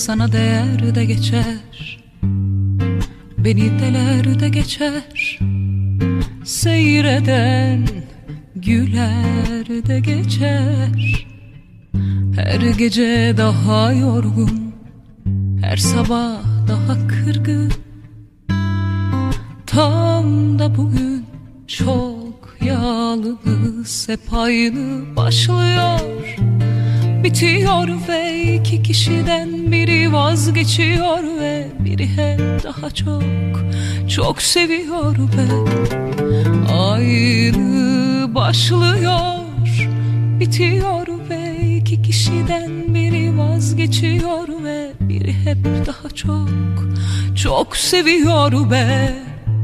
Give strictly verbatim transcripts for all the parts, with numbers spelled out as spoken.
Sana değer de geçer, beni deler de geçer. Seyreden güler de geçer. Her gece daha yorgun, her sabah daha kırgın. Tam da bugün çok yalnız, hep aynı başlıyor, bitiyor ve iki kişiden biri vazgeçiyor ve biri hep daha çok, çok seviyor ve aynı başlıyor, bitiyor ve iki kişiden biri vazgeçiyor ve biri hep daha çok, çok seviyor ve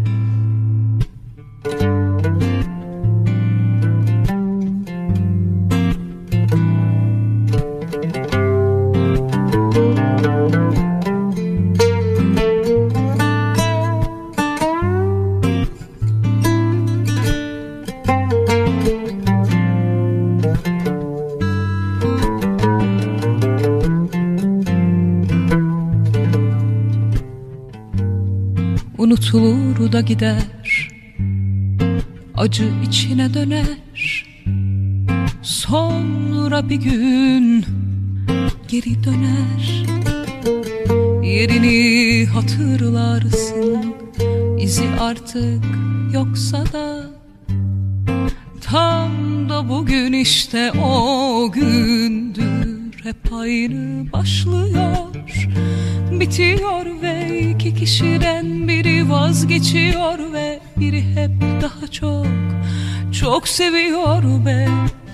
unutulur da gider, acı içine döner. Sonra bir gün geri döner. Yerini hatırlarsın, izi artık yoksa da. Tam da bugün işte o gündür, hep aynı başlıyor, bitiyor ve iki kişiden biri vazgeçiyor ve biri hep daha çok, çok seviyor ve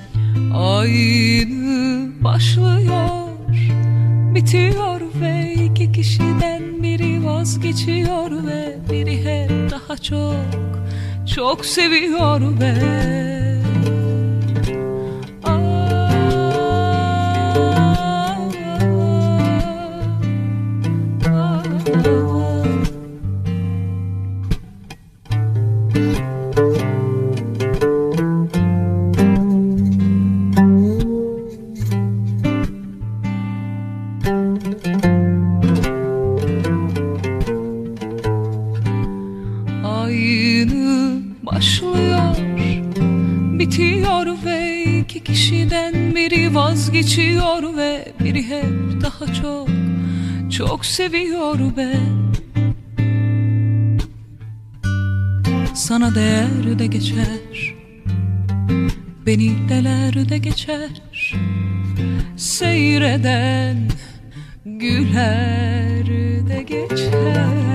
aynı başlıyor, bitiyor ve iki kişiden biri vazgeçiyor ve biri hep daha çok, çok seviyor ve aynı başlıyor, bitiyor ve iki kişiden biri vazgeçiyor ve biri hep daha çok, çok seviyor ve sana değer de geçer, beni deler de geçer. Seyreden güler de geçer.